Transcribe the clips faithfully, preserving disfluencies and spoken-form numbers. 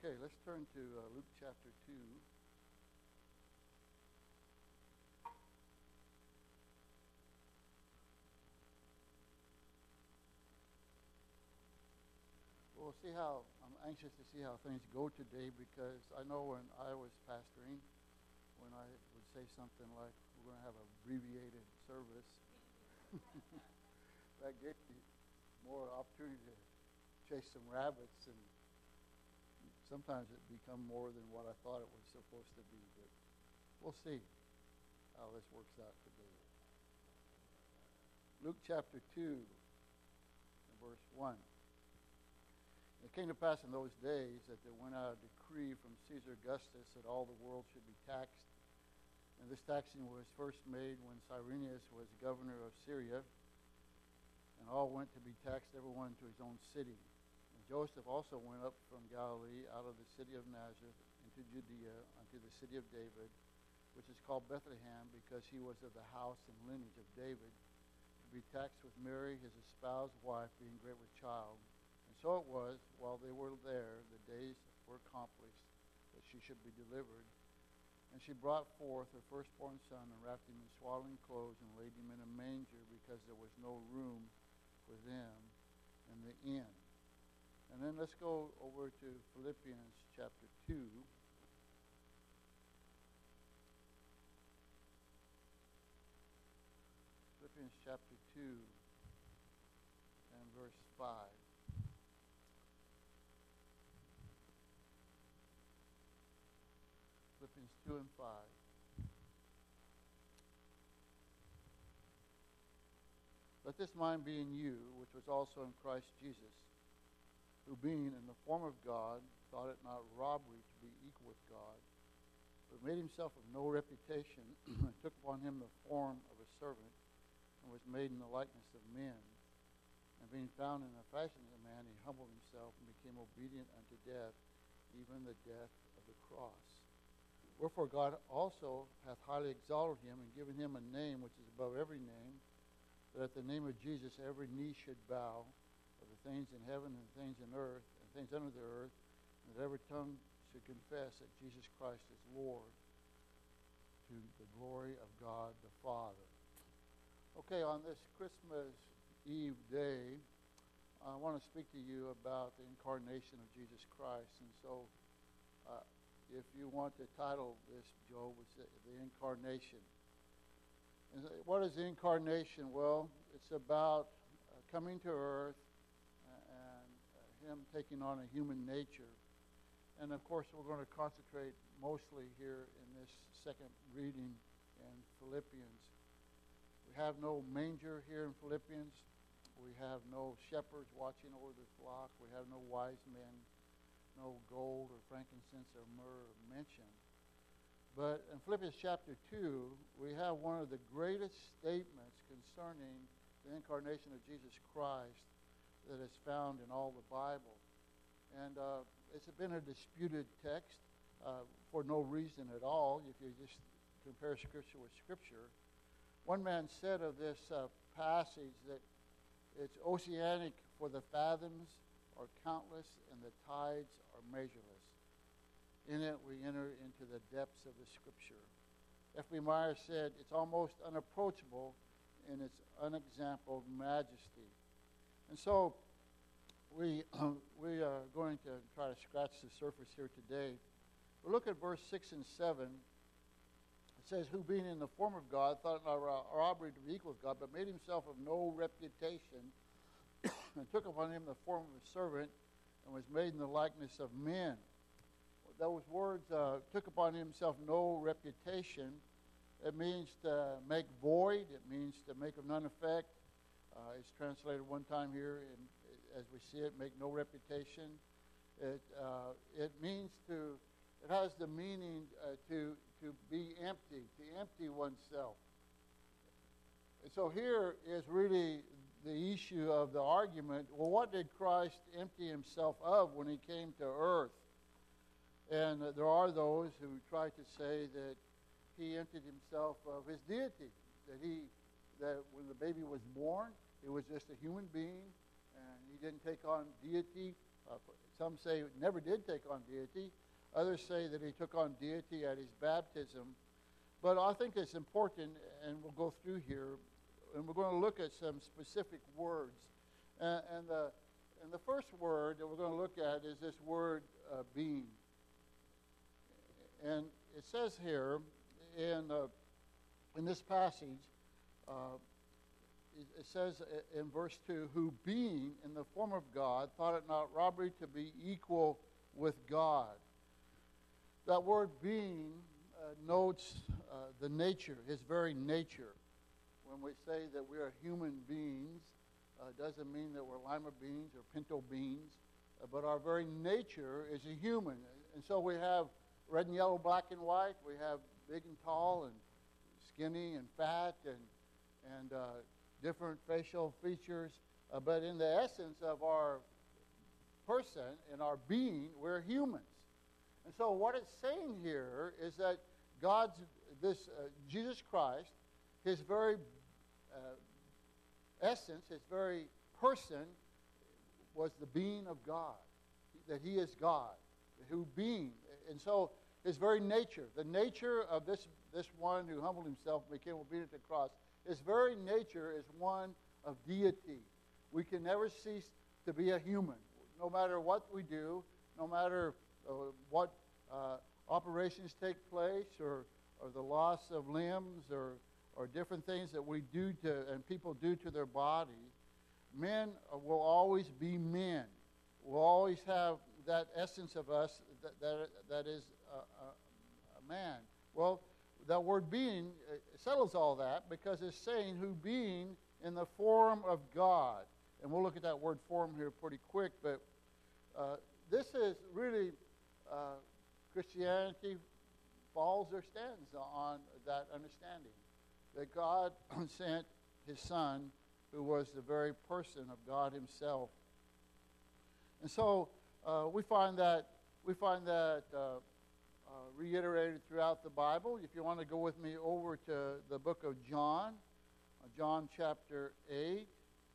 Okay, let's turn to uh, Luke chapter two. We'll see how, I'm anxious to see how things go today, because I know when I was pastoring, when I would say something like, we're going to have an abbreviated service, that gave me more opportunity to chase some rabbits, and sometimes it become more than what I thought it was supposed to be, but we'll see how this works out today. Luke chapter two, verse one. It came to pass in those days that there went out a decree from Caesar Augustus that all the world should be taxed. And this taxing was first made when Cyrenius was governor of Syria. And all went to be taxed, everyone to his own city. And Joseph also went up from Galilee out of the city of Nazareth into Judea unto the city of David, which is called Bethlehem, because he was of the house and lineage of David, to be taxed with Mary, his espoused wife, being great with child. So it was, while they were there, the days were accomplished that she should be delivered. And she brought forth her firstborn son and wrapped him in swaddling clothes and laid him in a manger, because there was no room for them in the inn. And then let's go over to Philippians chapter two. Philippians chapter two and verse five. Philippians two and five. Let this mind be in you, which was also in Christ Jesus, who being in the form of God, thought it not robbery to be equal with God, but made himself of no reputation, and took upon him the form of a servant, and was made in the likeness of men. And being found in the fashion of a man, he humbled himself and became obedient unto death, even the death of the cross. Wherefore God also hath highly exalted him, and given him a name which is above every name, that at the name of Jesus every knee should bow, of the things in heaven and things in earth, and things under the earth, and that every tongue should confess that Jesus Christ is Lord, to the glory of God the Father. Okay, on this Christmas Eve day, I want to speak to you about the incarnation of Jesus Christ. And so, uh, if you want to title this, Joe, was the incarnation. And what is the incarnation? Well, it's about uh, coming to earth and uh, him taking on a human nature. And of course, we're going to concentrate mostly here in this second reading in Philippians. We have no manger here in Philippians. We have no shepherds watching over the flock. We have no wise men. No gold or frankincense or myrrh mentioned. But in Philippians chapter two, we have one of the greatest statements concerning the incarnation of Jesus Christ that is found in all the Bible. And uh, it's been a disputed text uh, for no reason at all, if you just compare Scripture with Scripture. One man said of this uh, passage that it's oceanic, for the fathoms are countless and the tides are measureless. In it we enter into the depths of the Scripture. F B Meyer said it's almost unapproachable in its unexampled majesty. And so we, um, we are going to try to scratch the surface here today. We'll look at verse six and seven. It says, who being in the form of God, thought it not robbery to be equal with God, but made himself of no reputation, and took upon him the form of a servant, and was made in the likeness of men. Those words, uh, took upon himself no reputation. It means to make void. It means to make of none effect. Uh, it's translated one time here, in, as we see it, make no reputation. It uh, it means to, it has the meaning uh, to to be empty, to empty oneself. And so here is really the issue of the argument. Well, what did Christ empty himself of when he came to earth? And uh, there are those who try to say that he emptied himself of his deity, that he, that when the baby was born, it was just a human being, and he didn't take on deity. Uh, some say he never did take on deity. Others say that he took on deity at his baptism. But I think it's important, and we'll go through here, and we're going to look at some specific words. And, and, the, and the first word that we're going to look at is this word uh, being. And it says here in, uh, in this passage, uh, it, it says in verse two, who being in the form of God, thought it not robbery to be equal with God. That word being uh, notes uh, the nature, his very nature. When we say that we are human beings, uh, doesn't mean that we're lima beans or pinto beans, uh, but our very nature is a human. And so we have red and yellow, black and white. We have big and tall and skinny and fat and, and uh, different facial features. Uh, but in the essence of our person, in our being, we're humans. And so what it's saying here is that God's, this uh, Jesus Christ, his very uh, essence, his very person was the being of God, that he is God, who being. And so his very nature, the nature of this, this one who humbled himself and became obedient to the cross, his very nature is one of deity. We can never cease to be a human. No matter what we do, no matter uh, what uh, operations take place or, or the loss of limbs or, or different things that we do to and people do to their body, men will always be men. We'll always have that essence of us that, that, that is a, a, a man. Well, that word being settles all that because it's saying who being in the form of God. And we'll look at that word form here pretty quick, but uh, this is really uh, Christianity falls or stands on that understanding that God sent his Son, who was the very person of God himself. And so uh, we find that we find that uh, uh, reiterated throughout the Bible. If you want to go with me over to the book of John, uh, John chapter eight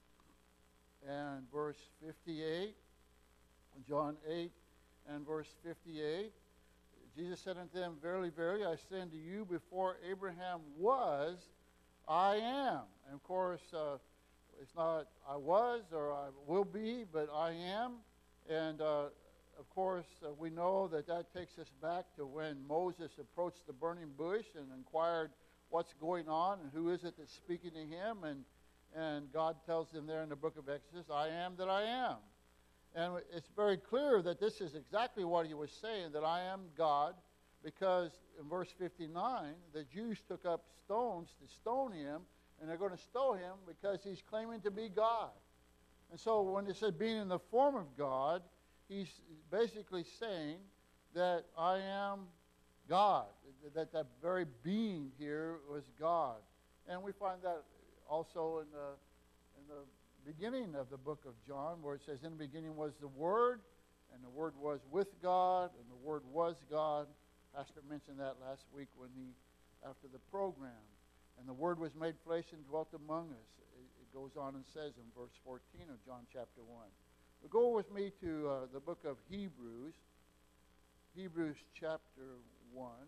and verse fifty-eight. John eight and verse fifty-eight. Jesus said unto them, verily, verily, I say unto you, before Abraham was, I am. And of course, uh, it's not I was or I will be, but I am. And uh, of course, uh, we know that that takes us back to when Moses approached the burning bush and inquired what's going on and who is it that's speaking to him. And, and God tells him there in the book of Exodus, I am that I am. And it's very clear that this is exactly what he was saying, that I am God, because in verse fifty-nine, the Jews took up stones to stone him, and they're going to stone him because he's claiming to be God. And so when it said being in the form of God, he's basically saying that I am God, that that very being here was God. And we find that also in the, in the beginning of the book of John, where it says, in the beginning was the Word, and the Word was with God, and the Word was God. Pastor mentioned that last week when he, after the program. And the Word was made flesh and dwelt among us. It, it goes on and says in verse fourteen of John chapter one. But go with me to uh, the book of Hebrews, Hebrews chapter one.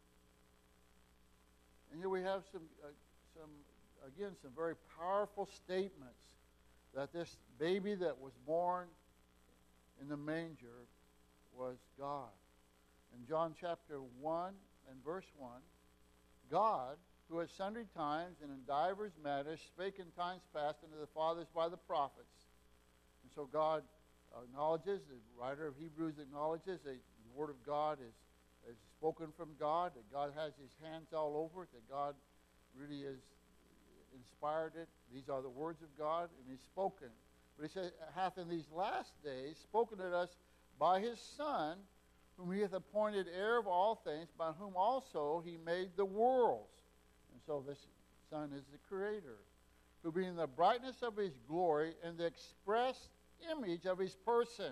And here we have some, uh, some again, some very powerful statements that this baby that was born in the manger was God. In John chapter one and verse one, God, who at sundry times and in divers matters spake in times past unto the fathers by the prophets. And so God acknowledges, the writer of Hebrews acknowledges that the Word of God is, is spoken from God, that God has his hands all over it, that God really is inspired it. These are the words of God, and he's spoken. But he says, hath in these last days spoken to us by his Son, whom he hath appointed heir of all things, by whom also he made the worlds. And so this Son is the Creator, who being the brightness of his glory and the express image of his person,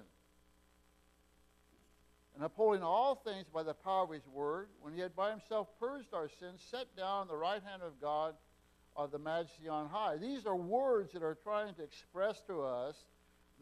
and upholding all things by the power of his word, when he had by himself purged our sins, sat down on the right hand of God, of the majesty on high. These are words that are trying to express to us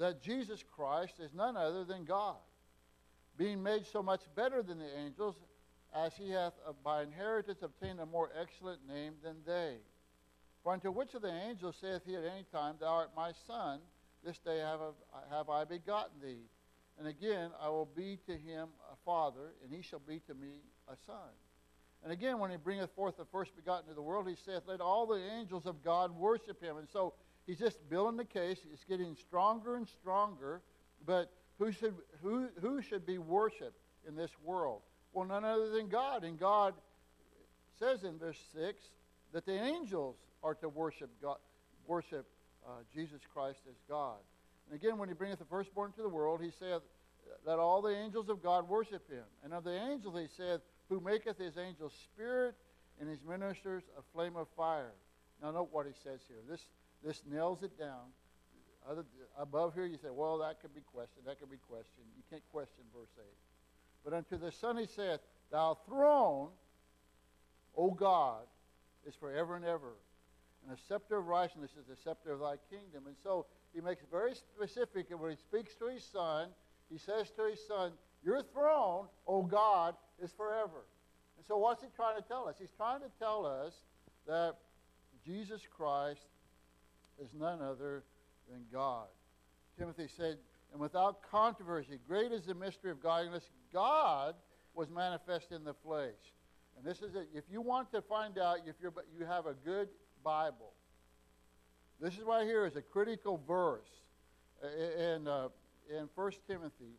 that Jesus Christ is none other than God, being made so much better than the angels, as he hath uh, by inheritance obtained a more excellent name than they. For unto which of the angels saith he at any time, Thou art my son, this day have, I- have I begotten thee? And again, I will be to him a father, and he shall be to me a son. And again, when he bringeth forth the first begotten to the world, he saith, Let all the angels of God worship him. And so he's just building the case. It's getting stronger and stronger. But who should who who should be worshipped in this world? Well, none other than God. And God says in verse six that the angels are to worship God, worship uh, Jesus Christ as God. And again, when he bringeth the firstborn to the world, he saith, Let all the angels of God worship him. And of the angels he saith, Who maketh his angels spirit and his ministers a flame of fire. Now note what he says here. This this nails it down. Other, above here you say, well, that could be questioned, that could be questioned. You can't question verse eight. But unto the Son he saith, Thou throne, O God, is forever and ever. And the scepter of righteousness is the scepter of thy kingdom. And so he makes it very specific. And when he speaks to his Son, he says to his Son, Your throne, O God, is forever. And so what's he trying to tell us? He's trying to tell us that Jesus Christ is none other than God. Timothy said, And without controversy, great is the mystery of godliness. God was manifest in the flesh. And this is it. If you want to find out if you're, you have a good Bible, this is right here is a critical verse in, uh, in First Timothy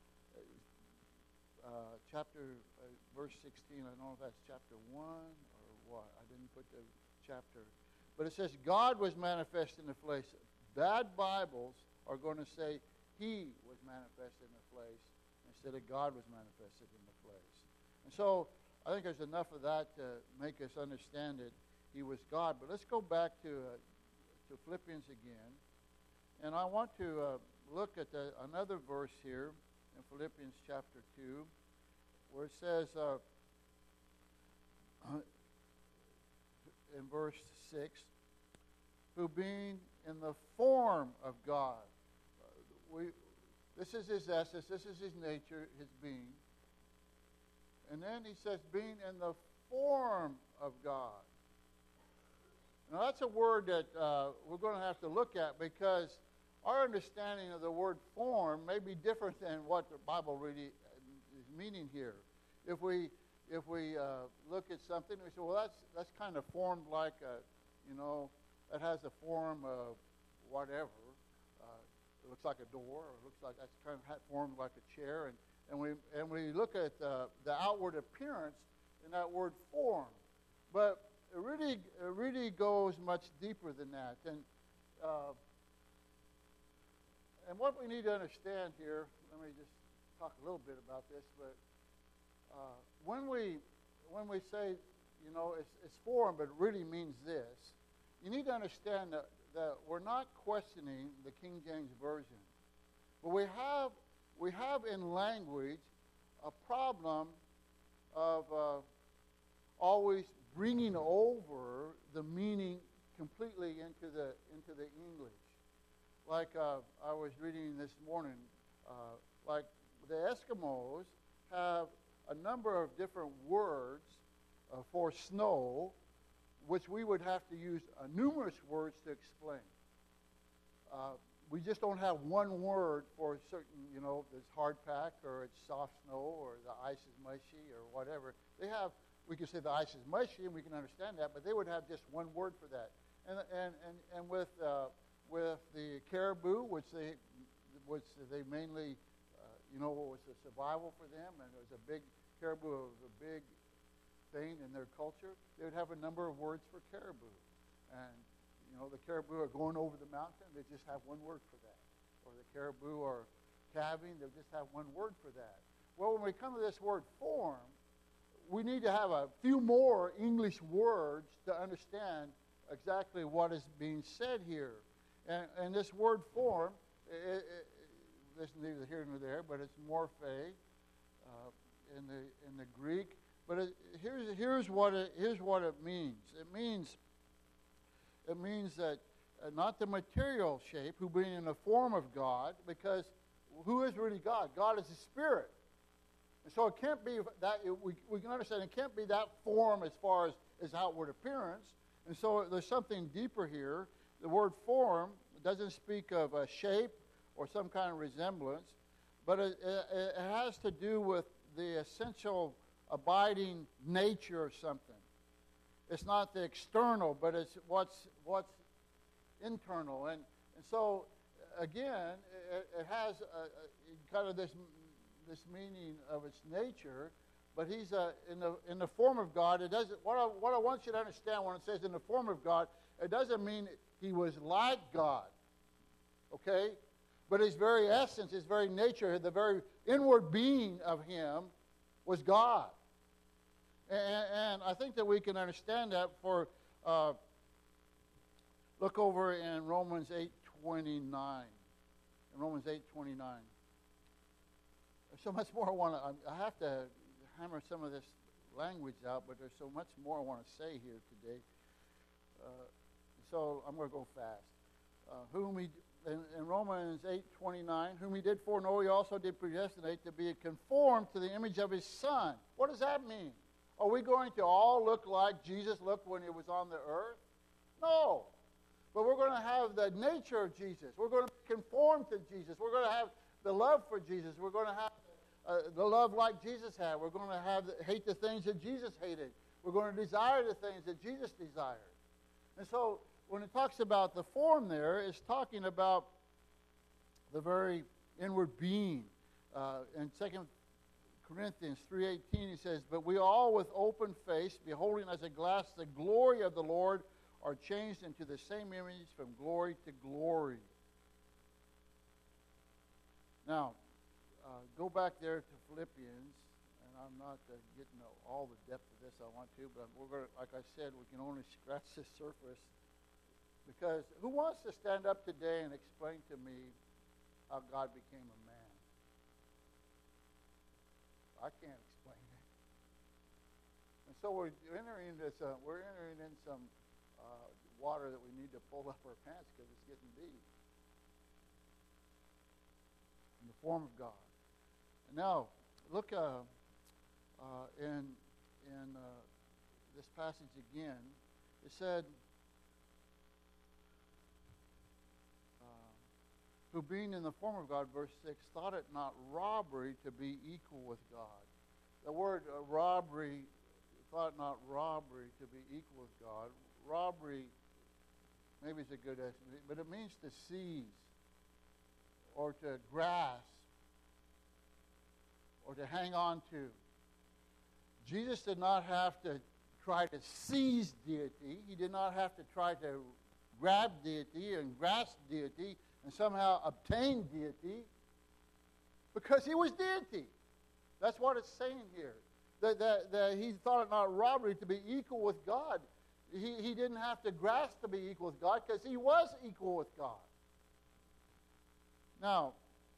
uh, chapter, uh, verse sixteen. I don't know if that's chapter one or what. I didn't put the chapter. But it says, God was manifest in the flesh. Bad Bibles are going to say he was manifest in the flesh instead of God was manifested in the flesh. And so I think there's enough of that to make us understand that he was God. But let's go back to uh, to Philippians again. And I want to uh, look at the, another verse here in Philippians chapter two, where it says uh, in verse six, who being in the form of God. Uh, we, this is his essence, this is his nature, his being. And then he says, being in the form of God. Now that's a word that uh, we're going to have to look at, because our understanding of the word form may be different than what the Bible really is meaning here. If we if we uh, look at something, we say, well, that's that's kind of formed like a, you know, that has a form of whatever. Uh, it looks like a door, or it looks like that's kind of formed like a chair, and and we and we look at uh, the outward appearance in that word form, but it really it really goes much deeper than that. And uh, and what we need to understand here, let me just talk a little bit about this, but uh, when we when we say, you know, it's, it's form, but it really means this, you need to understand that, that we're not questioning the King James Version, but we have we have in language a problem of uh, always bringing over the meaning completely into the into the English. Like uh, I was reading this morning, uh, like the Eskimos have a number of different words uh, for snow, which we would have to use uh, numerous words to explain. Uh, we just don't have one word for certain, you know, it's hard pack or it's soft snow or the ice is mushy or whatever. They have, we can say the ice is mushy and we can understand that, but they would have just one word for that. And and and, and with uh, with the caribou, which they which they mainly, uh, you know, was a survival for them, and it was a big caribou, was a big thing in their culture. They would have a number of words for caribou, and you know, the caribou are going over the mountain. They just have one word for that. Or the caribou are calving. They just have one word for that. Well, when we come to this word form, we need to have a few more English words to understand exactly what is being said here. And, and this word form, it, it, this is neither here nor there, but it's morphe uh, in the in the Greek. But it, here's here's what it here's what it means. It means it means that uh, not the material shape, who being in the form of God, because who is really God? God is a spirit. And so it can't be that, it, we, we can understand it can't be that form as far as, as outward appearance. And so there's something deeper here. The word form doesn't speak of a shape or some kind of resemblance, but it, it, it has to do with the essential abiding nature of something. It's not the external, but it's what's what's internal. And, and so, again, it, it has a, a, kind of this this meaning of its nature, but he's a, in the in the form of God. It doesn't. What I, what I want you to understand when it says in the form of God, it doesn't mean he was like God. Okay, but his very essence, his very nature, the very inward being of him was God. And, and I think that we can understand that. For uh, look over in Romans eight twenty-nine. In Romans eight twenty-nine. There's so much more I want to, I have to hammer some of this language out, but there's so much more I want to say here today. Uh, so I'm going to go fast. Uh, whom he, in, in Romans eight twenty-nine, whom he did foreknow, he also did predestinate to be conformed to the image of his Son. What does that mean? Are we going to all look like Jesus looked when he was on the earth? No. But we're going to have the nature of Jesus. We're going to conform to Jesus. We're going to have the love for Jesus. We're going to have uh, the love like Jesus had. We're going to have the, hate the things that Jesus hated. We're going to desire the things that Jesus desired. And so when it talks about the form there, it's talking about the very inward being. Uh, in Second Corinthians three eighteen, he says, but we all with open face, beholding as a glass the glory of the Lord, are changed into the same image from glory to glory. Now, uh, go back there to Philippians, and I'm not uh, getting all the depth of this I want to, but we're going to, like I said, we can only scratch the surface. Because who wants to stand up today and explain to me how God became a man? I can't explain it. And so we're entering this. Uh, we're entering in some uh, water that we need to pull up our pants because it's getting deep. In the form of God. And now, look uh, uh, in in uh, this passage again. It said, uh, "Who being in the form of God," verse six, "thought it not robbery to be equal with God." The word uh, robbery, thought not robbery to be equal with God. Robbery, maybe it's a good estimate, but it means to seize, or to grasp, or to hang on to. Jesus did not have to try to seize deity. He did not have to try to grab deity and grasp deity and somehow obtain deity, because he was deity. That's what it's saying here. That, that, that he thought it not robbery to be equal with God. He, he didn't have to grasp to be equal with God, because he was equal with God. Now,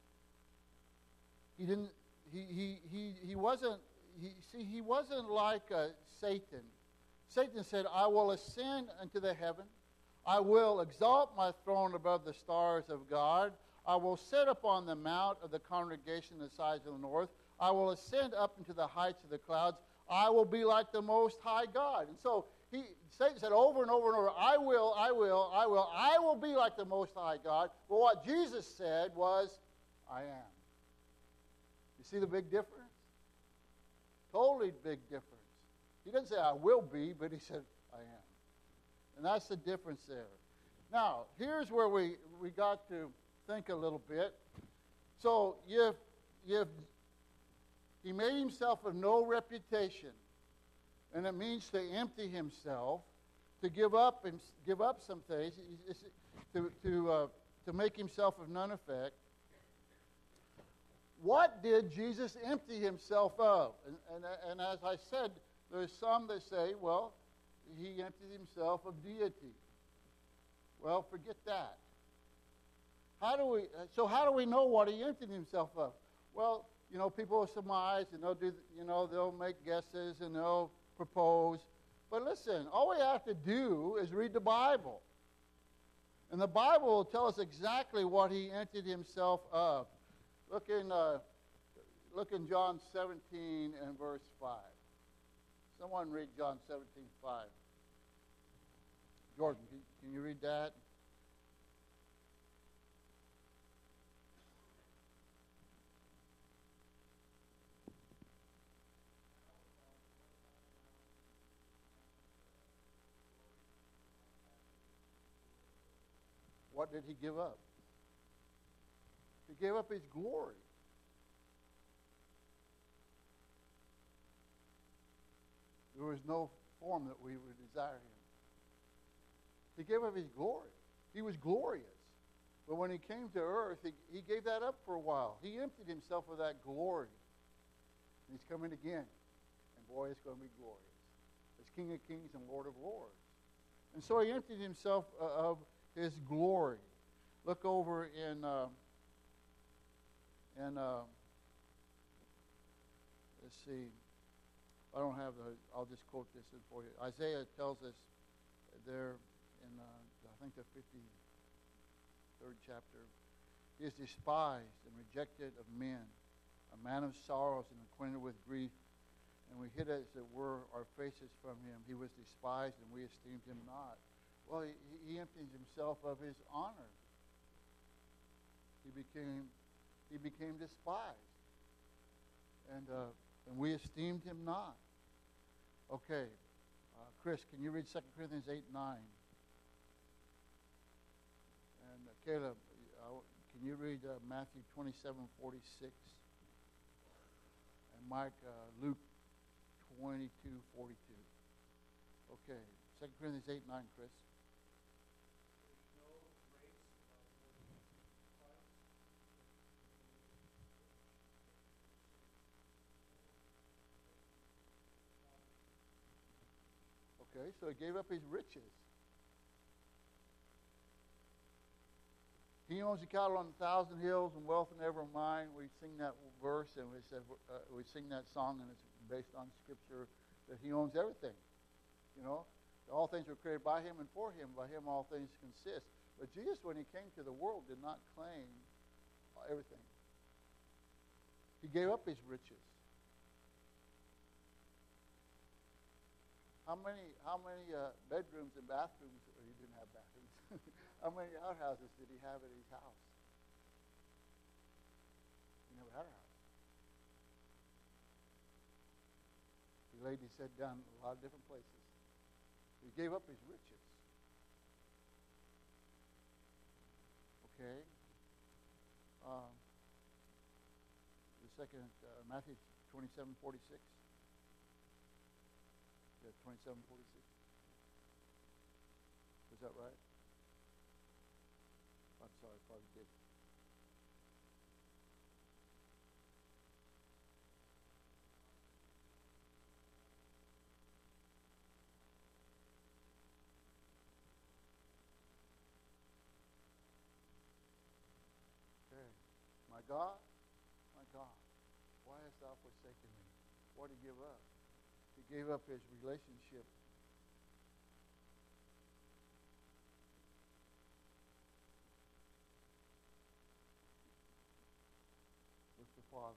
he didn't. He he he he wasn't. He see he wasn't like uh, Satan. Satan said, "I will ascend unto the heaven. I will exalt my throne above the stars of God. I will sit upon the mount of the congregation the sides of the north. I will ascend up into the heights of the clouds. I will be like the Most High God." And so he, Satan said over and over and over, "I will, I will, I will, I will be like the Most High God." But what Jesus said was, "I am." You see the big difference? Totally big difference. He didn't say, "I will be," but he said, "I am." And that's the difference there. Now, here's where we, we got to think a little bit. So, if, if he made himself of no reputation, and it means to empty himself, to give up and give up some things, to to uh, to make himself of none effect. What did Jesus empty himself of? And, and, and as I said, there's some that say, well, he emptied himself of deity. Well, forget that. How do we? So how do we know what he emptied himself of? Well, you know, people will surmise, and they'll do, you know, they'll make guesses and they'll propose. But listen, all we have to do is read the Bible. And the Bible will tell us exactly what he emptied himself of. Look in, uh, look in John seventeen and verse five. Someone read John seventeen, five. Jordan, can, can you read that? What did he give up? He gave up his glory. There was no form that we would desire him. He gave up his glory. He was glorious. But when he came to earth, he, he gave that up for a while. He emptied himself of that glory. And he's coming again. And boy, it's going to be glorious. As King of Kings and Lord of Lords. And so he emptied himself uh, of his glory. Look over in, uh, in uh, let's see, I don't have the, I'll just quote this in for you. Isaiah tells us there in, uh, I think the fifty-third chapter, he is despised and rejected of men, a man of sorrows and acquainted with grief, and we hid as it were our faces from him. He was despised and we esteemed him not. Well, he, he emptied himself of his honor. He became, he became despised. And, uh, and we esteemed him not. Okay. Uh, Chris, can you read Second Corinthians eight, nine? And uh, Caleb, uh, can you read uh, Matthew twenty-seven, forty-six? And Mike, uh, Luke twenty-two, forty-two. Okay. Second Corinthians eight, nine, Chris. Okay, so he gave up his riches. He owns the cattle on a thousand hills and wealth in every mine. We sing that verse and we said uh, we sing that song, and it's based on Scripture that he owns everything. You know, all things were created by him and for him. By him all things consist. But Jesus, when he came to the world, did not claim everything. He gave up his riches. How many how many uh, bedrooms and bathrooms, or he didn't have bathrooms, how many outhouses did he have at his house? He never had a house. He laid his head down in a lot of different places. He gave up his riches. Okay. Um, the second, uh, Matthew twenty-seven, forty-six. Yeah, twenty-seven forty-six. Was that right? I'm sorry, I probably did. Okay. My God, my God, why hast thou forsaken me? What did he give up? He gave up his relationship with the Father.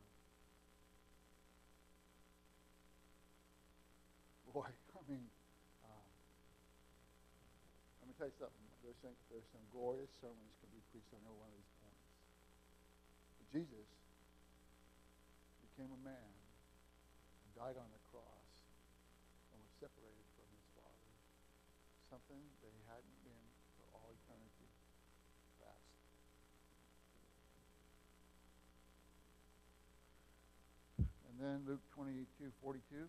Boy, I mean, um, let me tell you something. There's some, there's some glorious sermons can be preached on every one of these points. But Jesus became a man and died on the cross and was separated from his Father, something that he hadn't been for all eternity past. And then Luke twenty-two forty-two.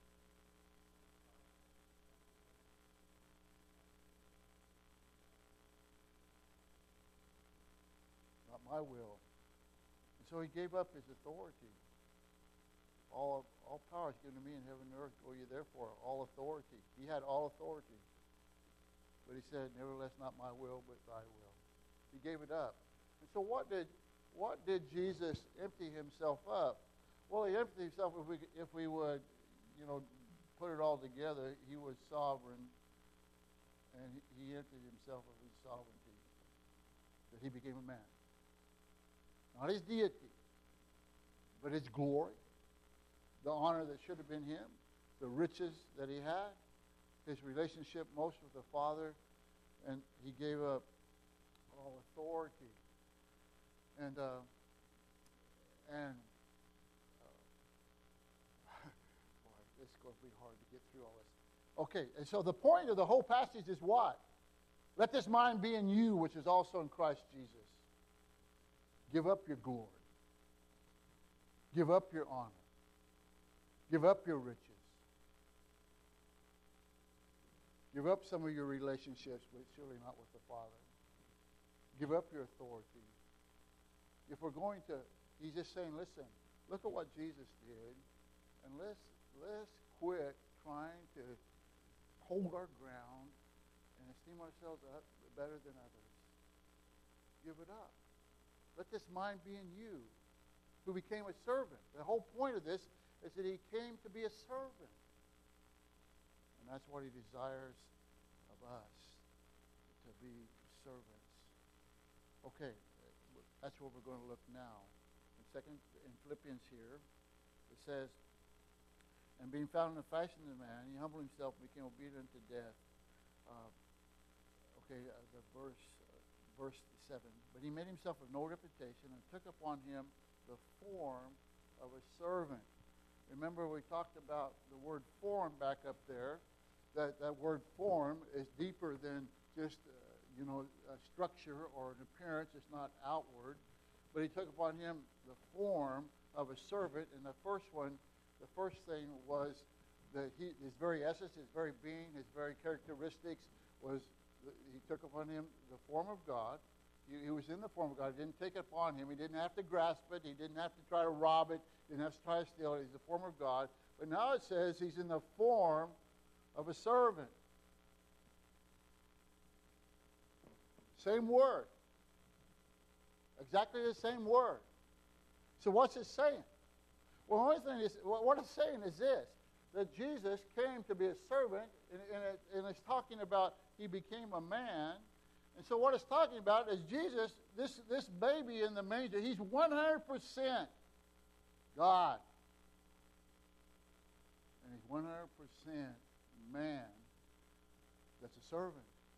Not my will. And so he gave up his authority. All all power is given to me in heaven and earth. Go ye therefore, all authority. He had all authority. But he said, nevertheless, not my will, but thy will. He gave it up. And so what did what did Jesus empty himself up? Well, he emptied himself, if we if we would, you know, put it all together, he was sovereign, and he, he emptied himself of his sovereignty that he became a man. Not his deity, but his glory, the honor that should have been him, the riches that he had, his relationship most with the Father, and he gave up all authority. And uh, and uh, boy, this is going to be hard to get through all this. Okay, and so the point of the whole passage is what? Let this mind be in you, which is also in Christ Jesus. Give up your glory. Give up your honor. Give up your riches. Give up some of your relationships, but surely not with the Father. Give up your authority. If we're going to, he's just saying, listen, look at what Jesus did, and let's let's quit trying to hold our ground and esteem ourselves up better than others. Give it up. Let this mind be in you, who became a servant. The whole point of this is that he came to be a servant. And that's what he desires of us, to be servants. Okay, that's where we're going to look now. In second, in Philippians here, it says, and being found in the fashion of man, he humbled himself and became obedient to death. Uh, okay, uh, the verse, uh, verse seven. But he made himself of no reputation and took upon him the form of a servant. Remember, we talked about the word form back up there. That that word form is deeper than just uh, you know a structure or an appearance. It's not outward. But he took upon him the form of a servant. And the first one, the first thing was that he, his very essence, his very being, his very characteristics was he took upon him the form of God. He, he was in the form of God. He didn't take it upon him. He didn't have to grasp it. He didn't have to try to rob it. He didn't have to try to steal it. He's the form of God. But now it says he's in the form of a servant. Same word. Exactly the same word. So what's it saying? Well, the only thing is, what it's saying is this, that Jesus came to be a servant, and, and, it, and it's talking about he became a man. And so what it's talking about is Jesus, this, this baby in the manger, he's one hundred percent God. And he's one hundred percent man that's a servant.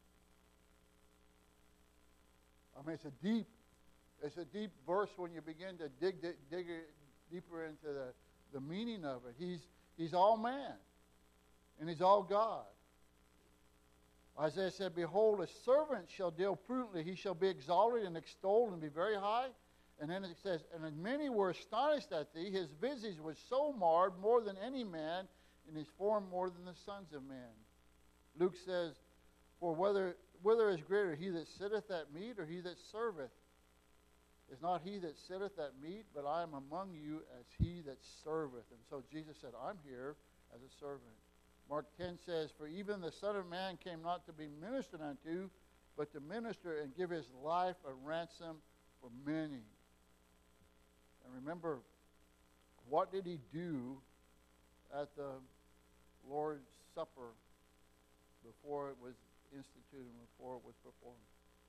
I mean, it's a deep, it's a deep verse when you begin to dig, dig, dig deeper into the, the meaning of it. He's, he's all man, and he's all God. Isaiah said, behold, a servant shall deal prudently. He shall be exalted and extolled and be very high. And then it says, and as many were astonished at thee, his visage was so marred more than any man, and his form more than the sons of men. Luke says, for whether, whether is greater, he that sitteth at meat or he that serveth? Is not he that sitteth at meat, but I am among you as he that serveth. And so Jesus said, I'm here as a servant. Mark ten says, for even the Son of Man came not to be ministered unto, but to minister and give his life a ransom for many. And remember, what did he do at the Lord's Supper before it was instituted and before it was performed?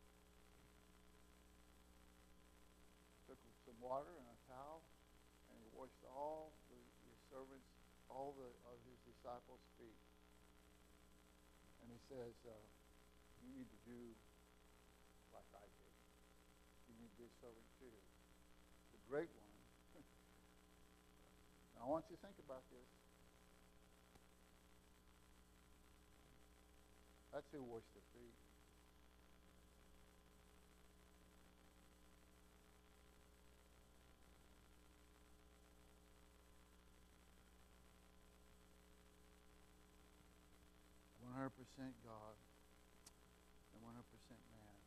Took some water and a towel, and he washed all the, the servants, all the, of his disciples' feet. And he says, uh, you need to do like I did. You need to be a servant too. The great one. Now I want you to think about this. That's who washed the feet. one hundred percent God and one hundred percent man.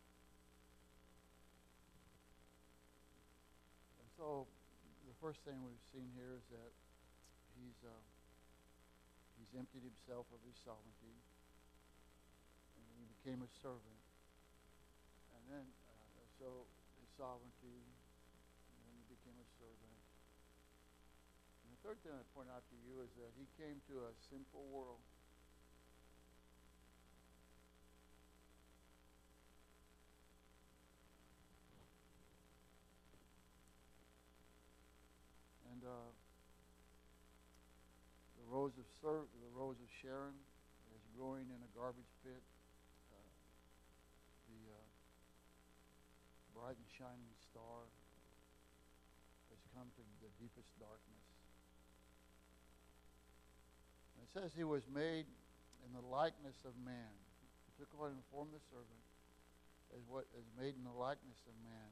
And so the first thing we've seen here is that he's uh, he's emptied himself of his sovereignty, and he became a servant. And then uh, so his sovereignty, and then he became a servant. And the third thing I point out to you is that he came to a sinful world. rose of Ser- the rose of Sharon is growing in a garbage pit. Uh, the uh, bright and shining star has come to the deepest darkness. And it says he was made in the likeness of man. He took on and formed the servant as what is made in the likeness of man.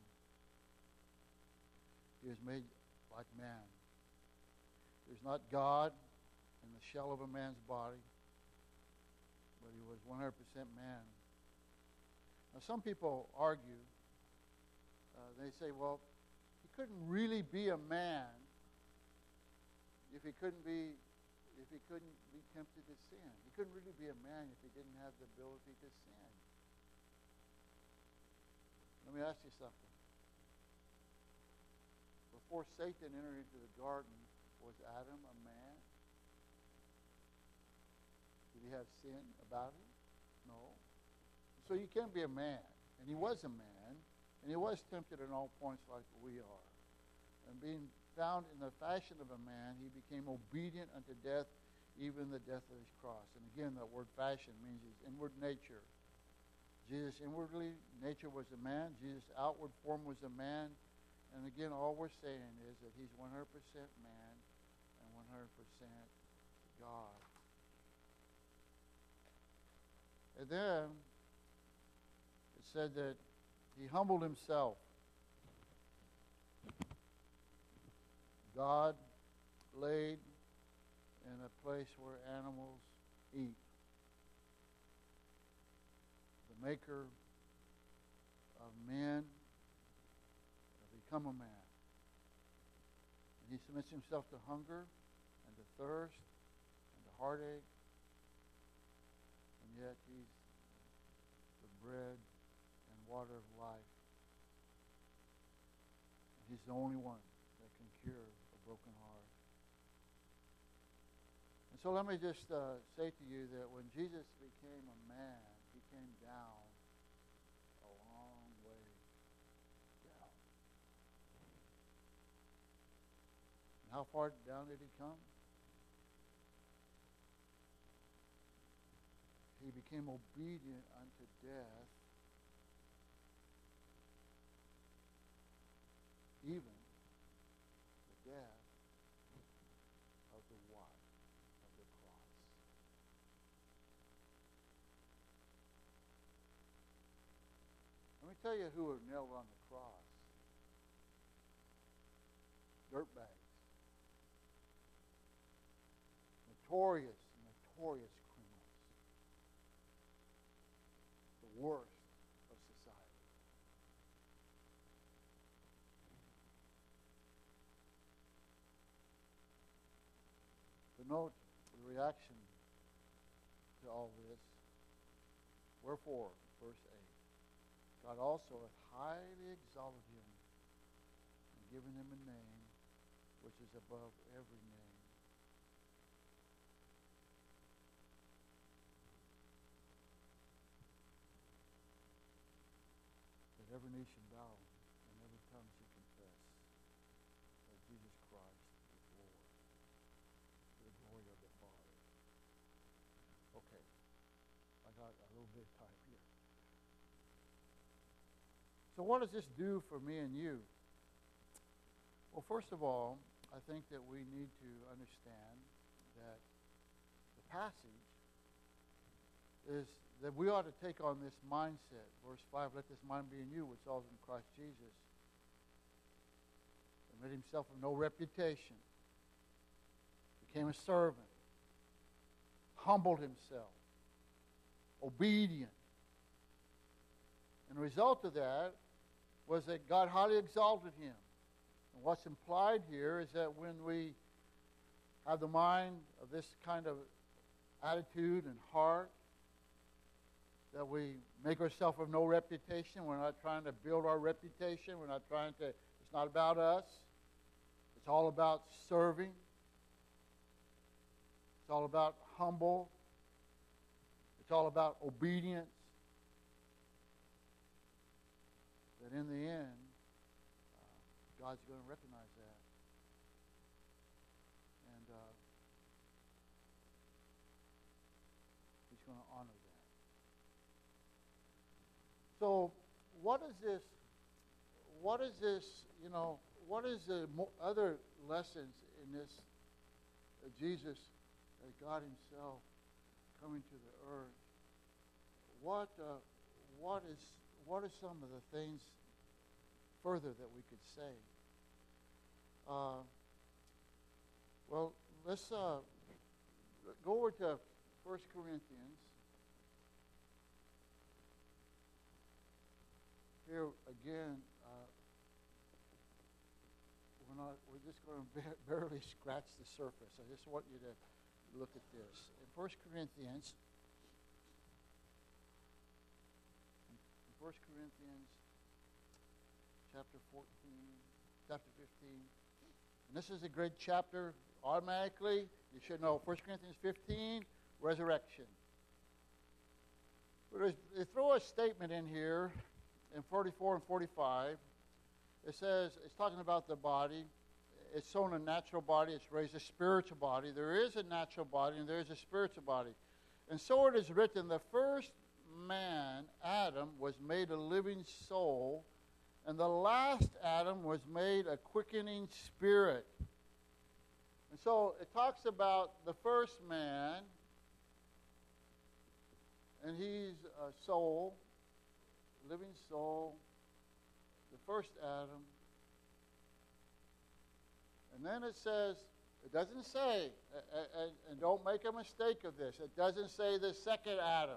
He was made like man. He was not God in the shell of a man's body, but he was one hundred percent man. Now, some people argue, uh, they say, well, he couldn't really be a man if he couldn't be if he couldn't be tempted to sin. He couldn't really be a man if he didn't have the ability to sin. Let me ask you something. Before Satan entered into the garden, was Adam a man? Did he have sin about him? No. So you can be a man. And he was a man. And he was tempted in all points like we are. And being found in the fashion of a man, he became obedient unto death, even the death of his cross. And again, that word fashion means his inward nature. Jesus inwardly, nature was a man. Jesus' outward form was a man. And again, all we're saying is that he's one hundred percent man and one hundred percent God. And then it said that he humbled himself. God laid in a place where animals eat. The maker of men become a man. And he submits himself to hunger and to thirst and to heartache. And yet he's the bread and water of life. And he's the only one that can cure a broken heart. And so let me just uh, say to you that when Jesus became a man, he came down a long way down. And how far down did he come? He became obedient unto death, even the death of the what? Of the cross. Let me tell you who were nailed on the cross. Dirtbags. Notorious, notorious criminals. The worst of society. But note the reaction to all this. Wherefore, verse eight, God also hath highly exalted him and given him a name which is above every name. That every knee should bow and every tongue should confess that Jesus Christ is Lord, to the glory of the Father. Okay, I got a little bit of time here. So what does this do for me and you? Well, first of all, I think that we need to understand that the passage is that we ought to take on this mindset. Verse five, let this mind be in you, which also in Christ Jesus. And made himself of no reputation. Became a servant. Humbled himself. Obedient. And the result of that was that God highly exalted him. And what's implied here is that when we have the mind of this kind of attitude and heart, that we make ourselves of no reputation. We're not trying to build our reputation. We're not trying to, it's not about us. It's all about serving. It's all about humble. It's all about obedience. That in the end, uh, God's going to recognize that. And uh, so what is this? What is this? You know, what is the mo- other lessons in this? Uh, Jesus, uh, God Himself, coming to the earth. What? Uh, what is? What are some of the things further that we could say? Uh, well, let's uh, go over to First Corinthians. Here again, uh, we're not. We're just going to ba- barely scratch the surface. I just want you to look at this in First Corinthians. In First Corinthians, chapter fourteen, chapter fifteen, and this is a great chapter. Automatically, you should know First Corinthians fifteen, resurrection. But they throw a statement in here. In forty-four and forty-five, it says, it's talking about the body. It's sown a natural body. It's raised a spiritual body. There is a natural body and there is a spiritual body. And so it is written, the first man, Adam, was made a living soul, and the last Adam was made a quickening spirit. And so it talks about the first man, and he's a soul, living soul, the first Adam. And then it says, it doesn't say, and, and don't make a mistake of this, it doesn't say the second Adam.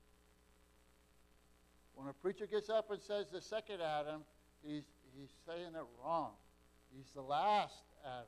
When a preacher gets up and says the second Adam, he's, he's saying it wrong. He's the last Adam.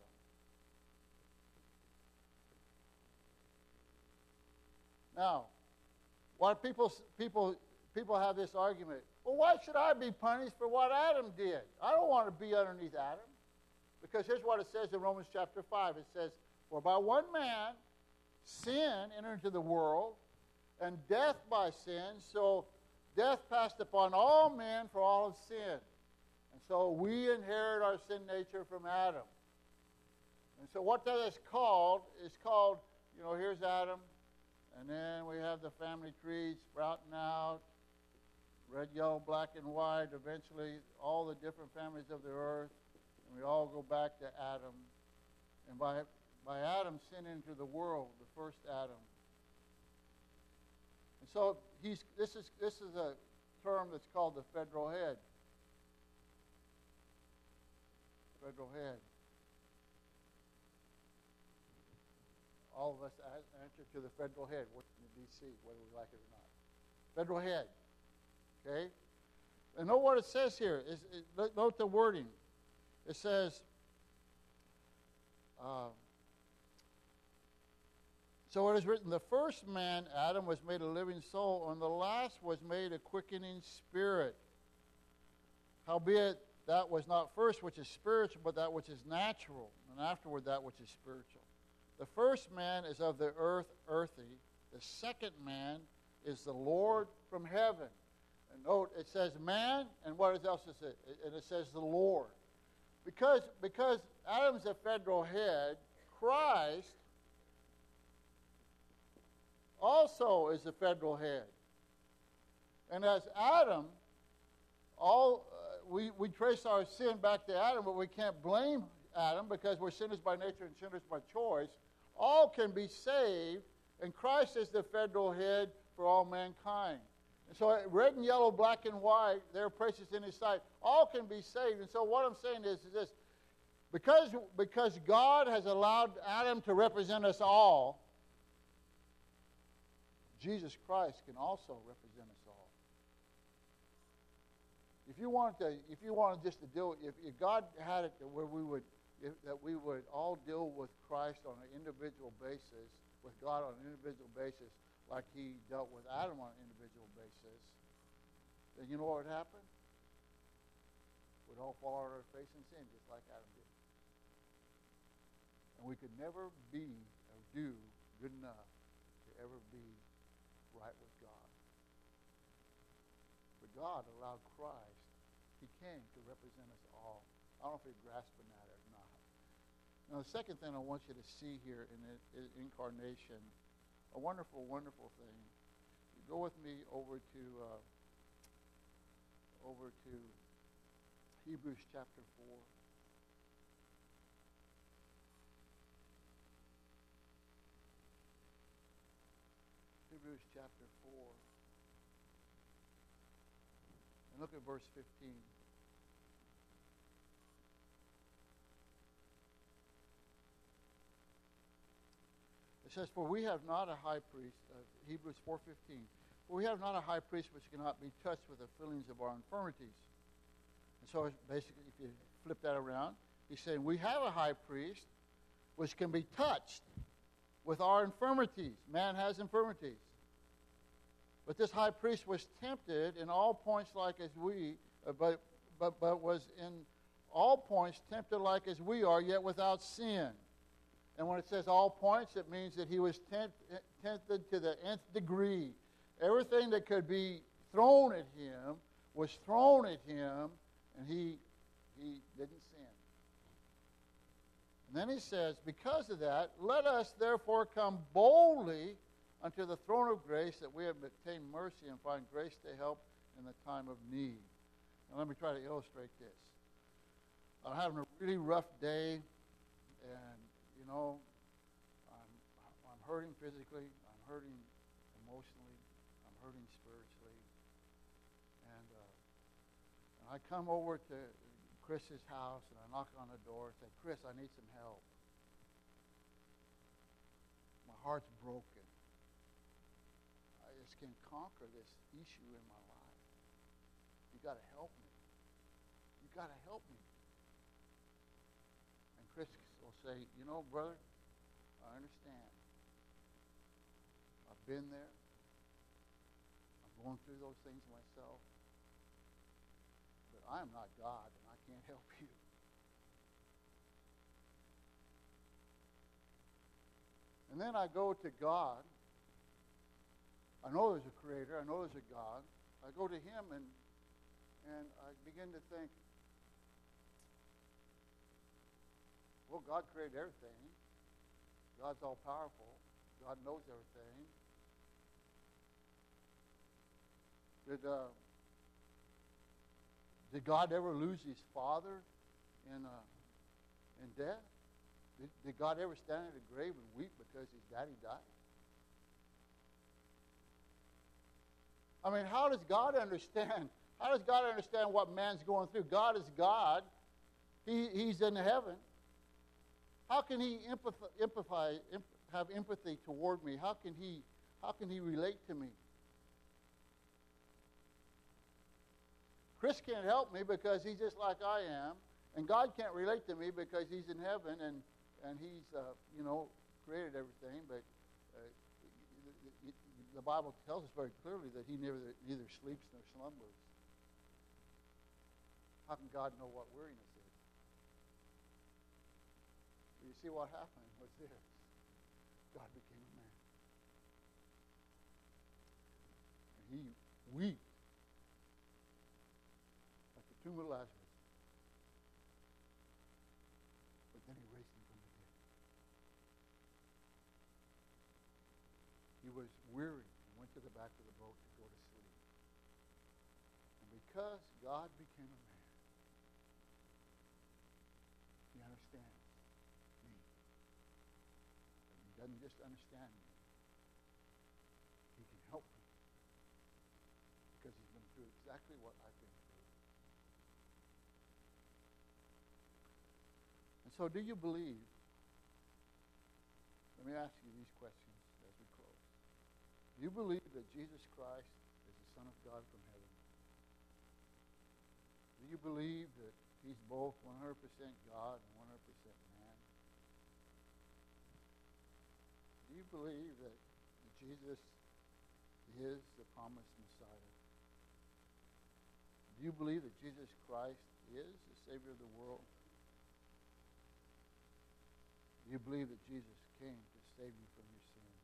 Now, why people people people have this argument? Well, why should I be punished for what Adam did? I don't want to be underneath Adam. Because here's what it says in Romans chapter five. It says, for by one man sin entered into the world, and death by sin, so death passed upon all men, for all have sinned. And so we inherit our sin nature from Adam. And so what that is called is called, you know, here's Adam, and then we have the family tree sprouting out, red, yellow, black, and white, eventually all the different families of the earth, and we all go back to Adam. And by, by Adam, sin entered the world, the first Adam. And so he's, this is this is a term that's called the federal head. Federal head. All of us answer to the federal head, Washington, D C, whether we like it or not. Federal head. Okay? And note what it says here. Is, is, note the wording. It says, uh, so it is written, the first man, Adam, was made a living soul, and the last was made a quickening spirit. Howbeit, that was not first which is spiritual, but that which is natural, and afterward that which is spiritual. The first man is of the earth, earthy. The second man is the Lord from heaven. And note, it says man, and what else is it? And it says the Lord. Because, because Adam's a federal head, Christ also is the federal head. And as Adam, all uh, we, we trace our sin back to Adam, but we can't blame Adam because we're sinners by nature and sinners by choice. All can be saved, and Christ is the federal head for all mankind. And so red and yellow, black and white, they're precious in His sight. All can be saved. And so what I'm saying is, is this. Because, because God has allowed Adam to represent us all, Jesus Christ can also represent us all. If you want to, if you want just to deal, if, if God had it where we would, if, that we would all deal with Christ on an individual basis, with God on an individual basis, like He dealt with Adam on an individual basis, then you know what would happen? We'd all fall on our face in sin, just like Adam did. And we could never be or do good enough to ever be right with God. But God allowed Christ. He came to represent us all. I don't know if you're grasping that or not. Now, the second thing I want you to see here in the incarnation, a wonderful, wonderful thing. You go with me over to uh, over to Hebrews chapter four. Hebrews chapter four. And look at verse fifteen. It says, "For we have not a high priest," uh, Hebrews four fifteen, "for we have not a high priest which cannot be touched with the feelings of our infirmities." And so basically, if you flip that around, he's saying we have a high priest which can be touched with our infirmities. Man has infirmities. But this high priest was tempted in all points like as we, uh, but, but, but was in all points tempted like as we are, yet without sin. And when it says all points, it means that he was tempt, tempted to the nth degree. Everything that could be thrown at him was thrown at him, and he, he didn't sin. And then he says, because of that, let us therefore come boldly unto the throne of grace, that we have obtained mercy and find grace to help in the time of need. Now let me try to illustrate this. I'm having a really rough day, and you know, I'm, I'm hurting physically, I'm hurting emotionally, I'm hurting spiritually. And, uh, and I come over to Chris's house, and I knock on the door and say, "Chris, I need some help. My heart's broken. I just can't conquer this issue in my life. You got to help me. You got to help me." And Chris will say, "You know, brother, I understand. I've been there. I'm going through those things myself. But I am not God, and I can't help you." And then I go to God. I know there's a creator. I know there's a God. I go to him, and and I begin to think, well, God created everything. God's all-powerful. God knows everything. Did uh, did God ever lose his father in uh, in death? Did, did God ever stand in the grave and weep because his daddy died? I mean, how does God understand? How does God understand what man's going through? God is God. He, he's in heaven. How can he empathize, empathize, have empathy toward me? How can he, how can he relate to me? Chris can't help me because he's just like I am, and God can't relate to me because he's in heaven and and he's uh, you know created everything. But uh, the, the Bible tells us very clearly that he neither neither sleeps nor slumbers. How can God know what weariness is? You see what happened was this. God became a man. And he wept at the tomb of Lazarus. But then he raised him from the dead. He was weary and went to the back of the boat to go to sleep. And because God became a man, he understands me. But he doesn't just understand me. He can help me. Because he's been through exactly what I've been through. And so do you believe? Let me ask you these questions as we close. Do you believe that Jesus Christ is the Son of God from heaven? Do you believe that he's both one hundred percent God and one hundred percent man? Do you believe that Jesus is the promised Messiah? Do you believe that Jesus Christ is the Savior of the world? Do you believe that Jesus came to save you from your sins?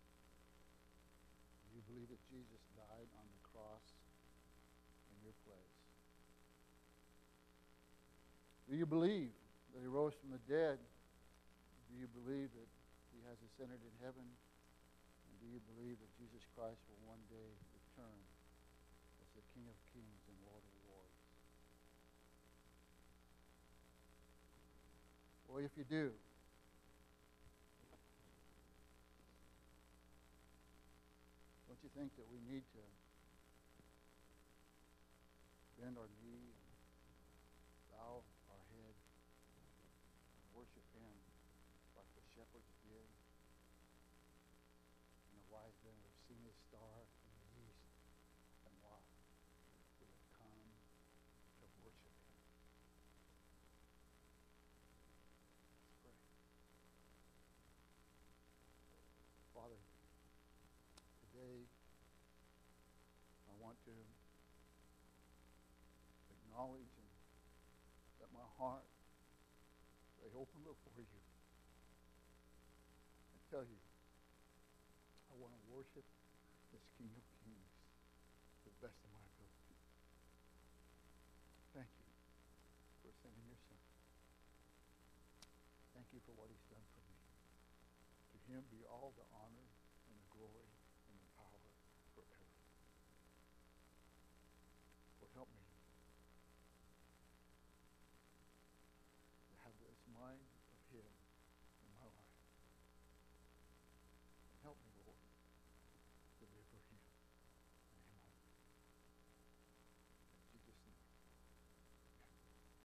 Do you believe that Jesus died on the cross in your place? Do you believe that he rose from the dead? Do you believe that he has ascended in heaven? And do you believe that Jesus Christ will one day return as the King of Kings and Lord of Lords? Well, if you do, don't you think that we need to bend our knee and bow our head and worship Him like the shepherds did? And the wise men have seen His star in the east, and what? We have come to worship Him. Let's pray. Father, today I want to acknowledge and let my heart lay open before you and tell you I want to worship this King of Kings to the best of my ability. Thank you for sending your Son. Thank you for what He's done for me. To Him be all the honor